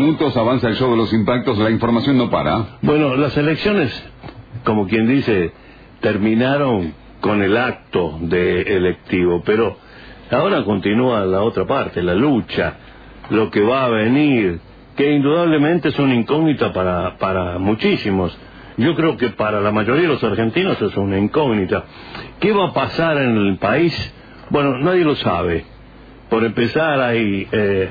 minutos, avanza el show de los impactos, la información no para. Bueno, las elecciones, como quien dice, terminaron con el acto de electivo, pero ahora continúa la otra parte, la lucha, lo que va a venir, que indudablemente es una incógnita para muchísimos. Yo creo que para la mayoría de los argentinos es una incógnita. ¿Qué va a pasar en el país? Bueno, nadie lo sabe. Por empezar, hay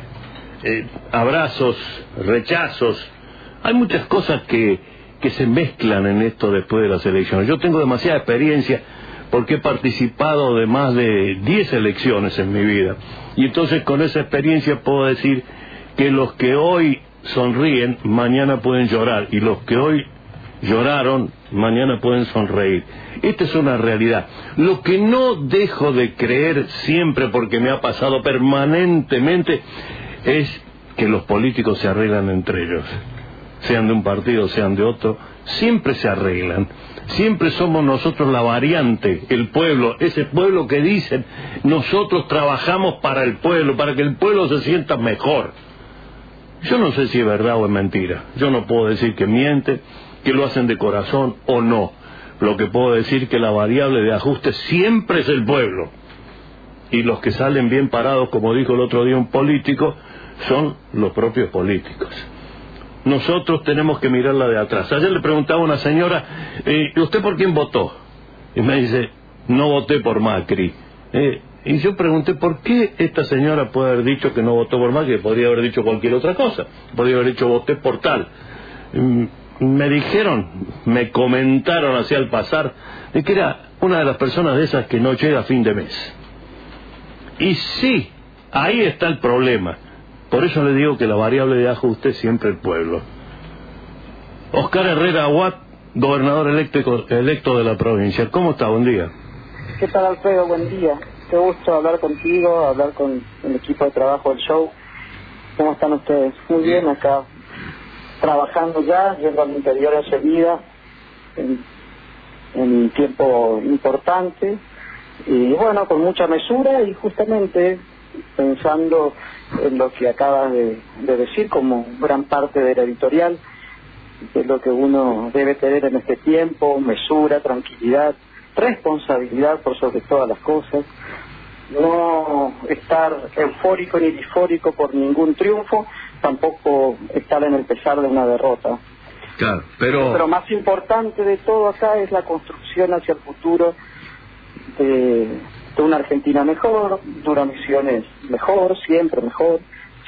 abrazos, rechazos. Hay muchas cosas que se mezclan en esto después de las elecciones. Yo tengo demasiada experiencia porque he participado de más de 10 elecciones en mi vida. Y entonces con esa experiencia puedo decir que los que hoy sonríen, mañana pueden llorar. Y los que hoy lloraron, mañana pueden sonreír. Esta es una realidad. Lo que no dejo de creer siempre, porque me ha pasado permanentemente, es que los políticos se arreglan entre ellos. Sean de un partido, sean de otro, siempre se arreglan. Siempre somos nosotros la variante, el pueblo, ese pueblo que dicen, nosotros trabajamos para el pueblo, para que el pueblo se sienta mejor. Yo no sé si es verdad o es mentira. Yo no puedo decir que mienten, que lo hacen de corazón o no. Lo que puedo decir que la variable de ajuste siempre es el pueblo. Y los que salen bien parados, como dijo el otro día un político, son los propios políticos. Nosotros tenemos que mirarla de atrás. Ayer le preguntaba a una señora, ¿usted por quién votó? Y me dice, no voté por Macri. Y yo pregunté, ¿por qué esta señora puede haber dicho que no votó por Macri? Podría haber dicho cualquier otra cosa. Podría haber dicho, voté por tal. Me dijeron, me comentaron hacia el pasar, de que era una de las personas de esas que no llega a fin de mes. Y sí, ahí está el problema. Por eso le digo que la variable de ajuste es siempre el pueblo. Oscar Herrera Aguad, gobernador electo de la provincia. ¿Cómo está? Buen día. ¿Qué tal, Alfredo? Buen día. Qué gusto hablar contigo, hablar con el equipo de trabajo del show. ¿Cómo están ustedes? Muy bien, acá trabajando ya, yendo al interior enseguida, en un tiempo importante. Y bueno, con mucha mesura y justamente pensando en lo que acabas de decir como gran parte de la editorial, de lo que uno debe tener en este tiempo: mesura, tranquilidad, responsabilidad por sobre todas las cosas, no estar eufórico ni disfórico por ningún triunfo, tampoco estar en el pesar de una derrota. Claro, pero más importante de todo acá es la construcción hacia el futuro de una Argentina mejor, de una Misiones mejor, siempre mejor,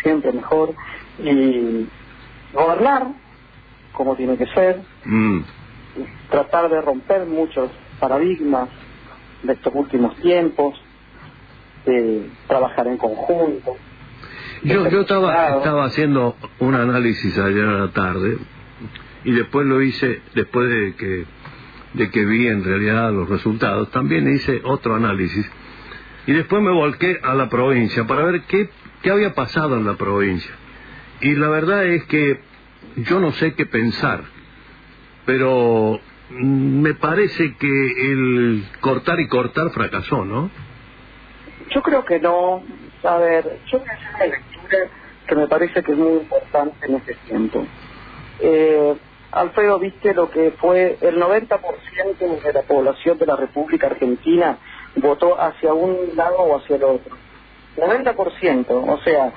y gobernar como tiene que ser, tratar de romper muchos paradigmas de estos últimos tiempos, trabajar en conjunto. Yo estaba haciendo un análisis ayer a la tarde y después lo hice después de que vi en realidad los resultados. También hice otro análisis y después me volqué a la provincia para ver qué había pasado en la provincia. Y la verdad es que yo no sé qué pensar, pero me parece que el cortar y cortar fracasó, ¿no? Yo creo que no. A ver, yo voy a hacer una lectura que me parece que es muy importante en este tiempo. Alfredo, viste lo que fue el 90% de la población de la República Argentina votó hacia un lado o hacia el otro. 90%, o sea,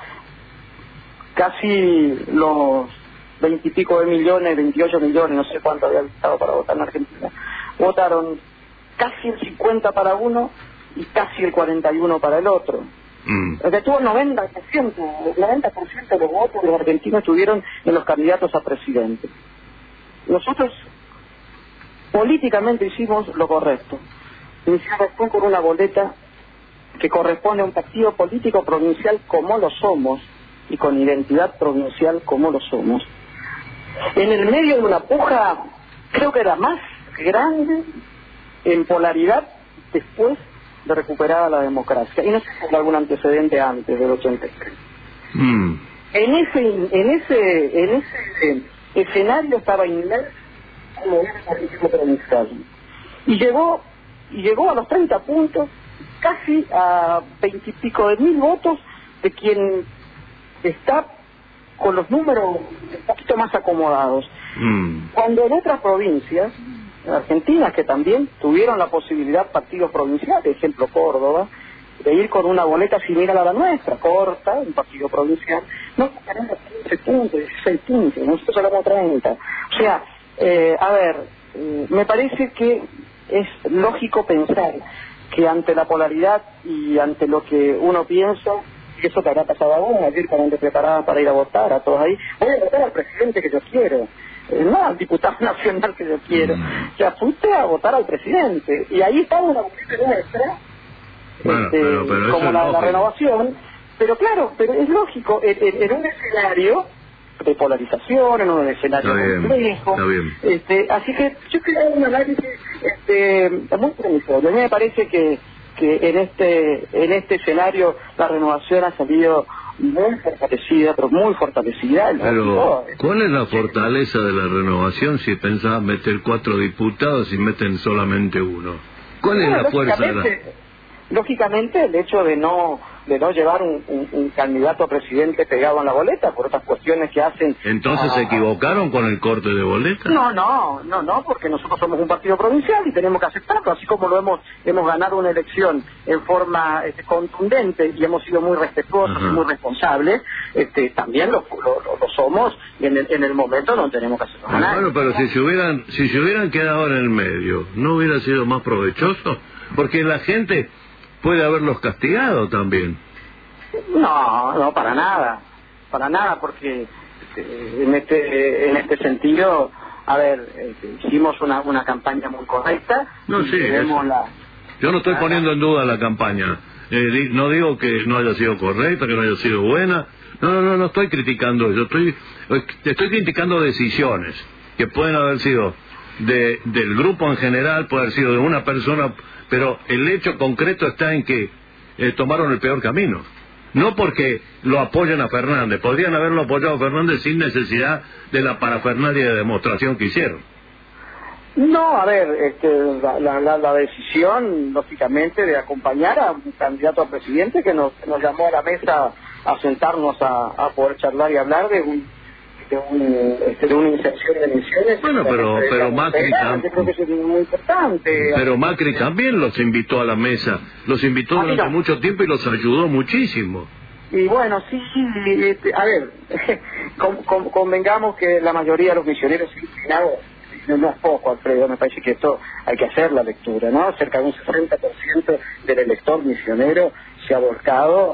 casi los 20 y pico de millones, 28 millones, no sé cuánto había estado para votar en Argentina, votaron casi el 50 para uno y casi el 41 para el otro. Que tuvo el 90% de los votos de los argentinos estuvieron en los candidatos a presidente. Nosotros políticamente hicimos lo correcto. Iniciamos con una boleta que corresponde a un partido político provincial como lo somos y con identidad provincial como lo somos. En el medio de una puja, creo que era más grande en polaridad después de recuperada la democracia. Y no sé si hay algún antecedente antes del 83. En ese escenario estaba inmerso el gobierno político provincial. Y llegó a los 30 puntos, casi a 20 y pico de mil votos de quien está con los números un poquito más acomodados. Cuando en otras provincias, argentinas, que también tuvieron la posibilidad, partidos provinciales, ejemplo Córdoba, de ir con una boleta similar a la nuestra, corta, un partido provincial, no tenemos 15 puntos, 16 puntos, nosotros sacamos 30. O sea, me parece que es lógico pensar que ante la polaridad y ante lo que uno piensa, y eso te habrá pasado a vos, ayer cuando te preparabas para ir a votar, a todos ahí, voy a votar al presidente que yo quiero, no al diputado nacional que yo quiero, o sea, fuiste a votar al presidente, y ahí está una boleta nuestra, bueno, pero como la renovación, pero claro, pero es lógico, en un escenario de polarización, en un escenario complejo, así que yo creo un análisis muy promisorio. A mí me parece que en este escenario la renovación ha salido muy fortalecida, pero muy fortalecida. Pero, ¿cuál es la fortaleza de la renovación si pensás meter 4 diputados y meten solamente uno? ¿Cuál es la fuerza de la...? Lógicamente, el hecho de no llevar un candidato a presidente pegado en la boleta por otras cuestiones que hacen... ¿Entonces se equivocaron con el corte de boleta? No, porque nosotros somos un partido provincial y tenemos que aceptarlo, así como hemos ganado una elección en forma contundente y hemos sido muy respetuosos y muy responsables, también lo somos y en el momento no tenemos que hacerlo ganar. Bueno, pero si se hubieran quedado en el medio, ¿no hubiera sido más provechoso? Porque la gente puede haberlos castigado también. No, para nada, porque en este sentido, hicimos una campaña muy correcta. No, sí, yo no estoy poniendo en duda la campaña. No digo que no haya sido correcta, que no haya sido buena. No estoy criticando eso. Estoy criticando decisiones que pueden haber sido del grupo en general, puede haber sido de una persona, pero el hecho concreto está en que tomaron el peor camino. No porque lo apoyen a Fernández, podrían haberlo apoyado a Fernández sin necesidad de la parafernalia de demostración que hicieron. No, la decisión, lógicamente, de acompañar a un candidato a presidente que nos llamó a la mesa a sentarnos a poder charlar y hablar de una inserción de emisiones. Bueno, pero Macri yo creo que eso es muy importante. Pero Macri también los invitó a la mesa, los invitó durante mucho tiempo y los ayudó muchísimo. Y bueno, sí, convengamos que la mayoría de los misioneros inclinados, no es poco, Alfredo, me parece que esto hay que hacer la lectura, ¿no? Cerca de un 60% del elector misionero se ha volcado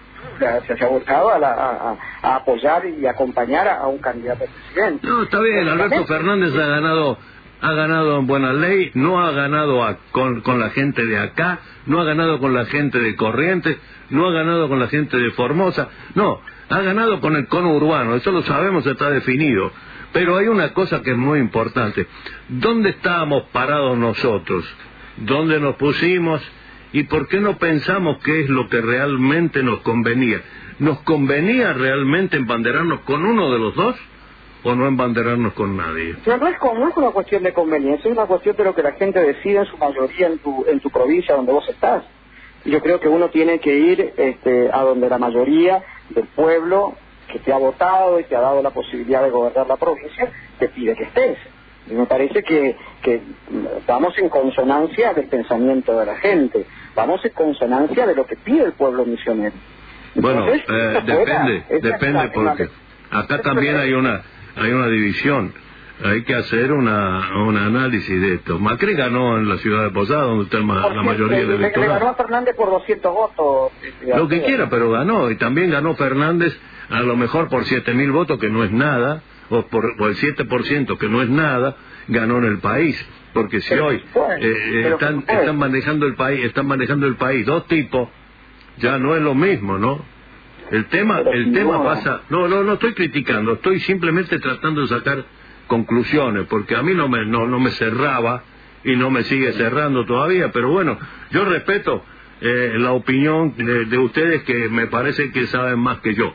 a apoyar y acompañar a un candidato a presidente. No, está bien, Alberto Fernández ha ganado en buena ley, no ha ganado con la gente de acá, no ha ganado con la gente de Corrientes, no ha ganado con la gente de Formosa, no, ha ganado con el cono urbano, eso lo sabemos, está definido. Pero hay una cosa que es muy importante. ¿Dónde estábamos parados nosotros? ¿Dónde nos pusimos? ¿Y por qué no pensamos qué es lo que realmente nos convenía? ¿Nos convenía realmente embanderarnos con uno de los dos o no embanderarnos con nadie? No es una cuestión de conveniencia, es una cuestión de lo que la gente decide en su mayoría en tu provincia donde vos estás. Yo creo que uno tiene que ir a donde la mayoría del pueblo que te ha votado y te ha dado la posibilidad de gobernar la provincia te pide que estés. Y me parece que vamos en consonancia del pensamiento de la gente, vamos en consonancia de lo que pide el pueblo misionero. Entonces, depende porque acá también hay una división. Hay que hacer un análisis de esto. Macri ganó en la ciudad de Posada, donde está la mayoría del electorado. Le ganó a Fernández por 200 votos. Lo que quiera, pero ganó. Y también ganó Fernández, a lo mejor por 7.000 votos, que no es nada, o por el 7%, que no es nada, ganó en el país. Porque si hoy están manejando el país dos tipos, ya no es lo mismo, ¿no? El tema pasa... No estoy criticando, estoy simplemente tratando de sacar conclusiones, porque a mí no me cerraba y no me sigue cerrando todavía, pero bueno, yo respeto la opinión de ustedes, que me parece que saben más que yo.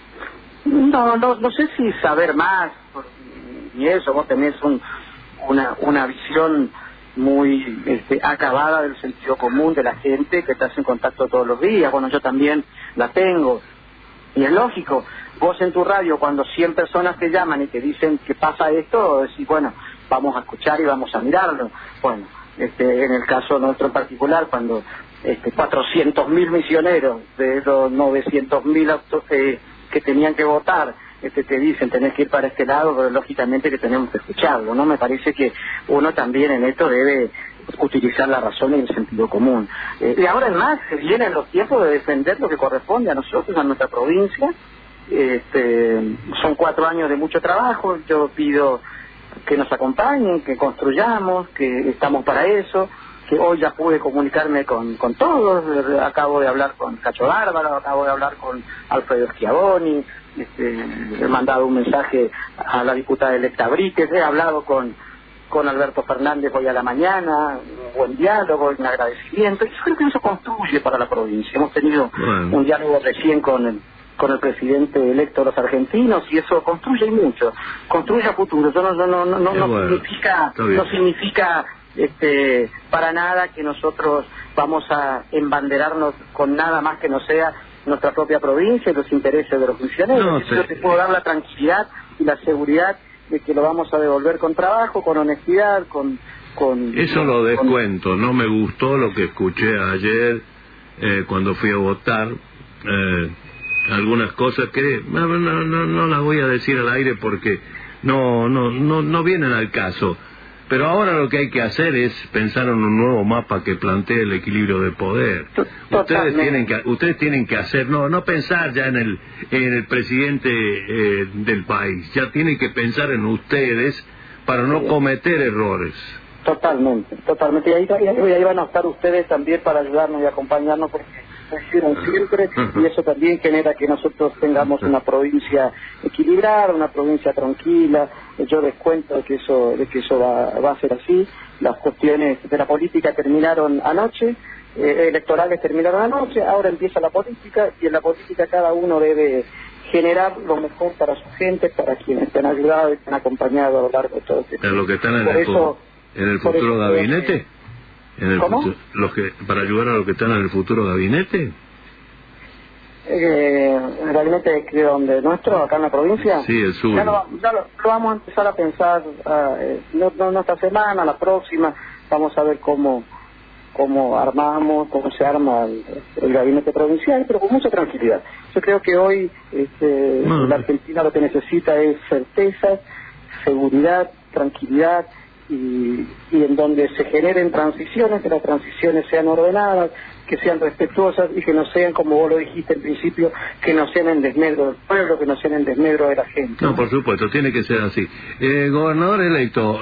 No sé si saber más, y eso, vos tenés una visión muy acabada del sentido común de la gente que estás en contacto todos los días. Bueno, yo también la tengo. Y es lógico, vos en tu radio, cuando 100 personas te llaman y te dicen que pasa esto, decís, bueno, vamos a escuchar y vamos a mirarlo. Bueno, en el caso nuestro en particular, cuando 400.000 misioneros de los 900.000 que tenían que votar, te dicen tenés que ir para este lado, pero lógicamente que tenemos que escucharlo, ¿no? Me parece que uno también en esto debe utilizar la razón y el sentido común. Y ahora además se vienen los tiempos de defender lo que corresponde a nosotros, a nuestra provincia. Son 4 años de mucho trabajo. Yo pido que nos acompañen, que construyamos, que estamos para eso, que hoy ya pude comunicarme con todos. Acabo de hablar con Cacho Bárbaro, acabo de hablar con Alfredo Schiavoni, he mandado un mensaje a la diputada electa Brites, he hablado con Alberto Fernández hoy a la mañana, un buen diálogo, un agradecimiento. Yo creo que eso construye para la provincia. Hemos tenido un diálogo recién con el presidente electo de los argentinos, y eso construye mucho, construye a futuro. Eso no significa para nada que nosotros vamos a embanderarnos con nada más que no sea nuestra propia provincia y los intereses de los misioneros. Yo te puedo dar la tranquilidad y la seguridad de que lo vamos a devolver con trabajo, con honestidad, con eso lo descuento. No me gustó lo que escuché ayer cuando fui a votar. Algunas cosas que no las voy a decir al aire porque no vienen al caso. Pero ahora lo que hay que hacer es pensar en un nuevo mapa que plantee el equilibrio de poder. Ustedes tienen que hacer, no pensar ya en el presidente del país, ya tienen que pensar en ustedes para no cometer errores. Totalmente. Y ahí van a estar ustedes también para ayudarnos y acompañarnos, porque lo hicieron siempre, y eso también genera que nosotros tengamos una provincia equilibrada, una provincia tranquila. Yo les cuento de que eso va a ser así. Las cuestiones de la política terminaron anoche, electorales terminaron anoche, ahora empieza la política, y en la política cada uno debe generar lo mejor para su gente, para quienes te han ayudado y te han acompañado a lo largo de todo este tiempo. ¿Lo que están en el futuro gabinete? ¿Cómo? ¿Para ayudar a los que están en el futuro gabinete? ¿El gabinete de dónde? ¿Nuestro? ¿Acá en la provincia? Sí, el sur. Ya lo vamos a empezar a pensar, no esta semana, la próxima. Vamos a ver cómo armamos, cómo se arma el gabinete provincial, pero con mucha tranquilidad. Yo creo que hoy la Argentina lo que necesita es certeza, seguridad, tranquilidad, y en donde se generen transiciones, que las transiciones sean ordenadas, que sean respetuosas y que no sean, como vos lo dijiste al principio, que no sean en desmedro del pueblo, que no sean en desmedro de la gente. No, por supuesto, tiene que ser así. Gobernador electo,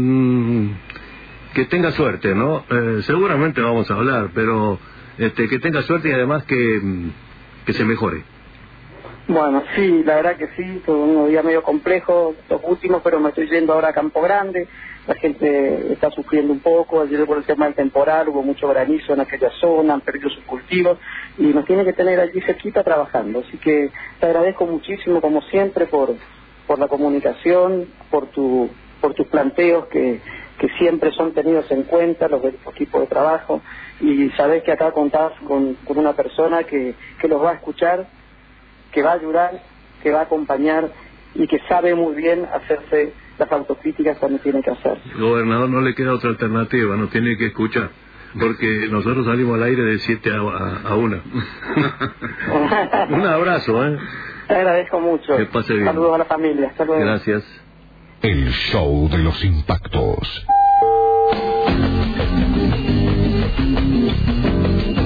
que tenga suerte, ¿no? Seguramente vamos a hablar, pero que tenga suerte y además que se mejore. Bueno, sí, la verdad que sí, fue un día medio complejo, los últimos, pero me estoy yendo ahora a Campo Grande. La gente está sufriendo un poco. Ayer por el tema del temporal hubo mucho granizo en aquella zona, han perdido sus cultivos y nos tienen que tener allí cerquita trabajando. Así que te agradezco muchísimo, como siempre, por la comunicación, por tus planteos que siempre son tenidos en cuenta, los del equipo de trabajo, y sabés que acá contás con una persona que los va a escuchar, que va a ayudar, que va a acompañar y que sabe muy bien hacerse las autocríticas cuando tiene que hacer. Gobernador, no le queda otra alternativa, nos tiene que escuchar, porque nosotros salimos al aire de 7 a 1. Un abrazo, Te agradezco mucho. Que pase bien. Saludos a la familia. Hasta luego. Gracias. El show de los impactos.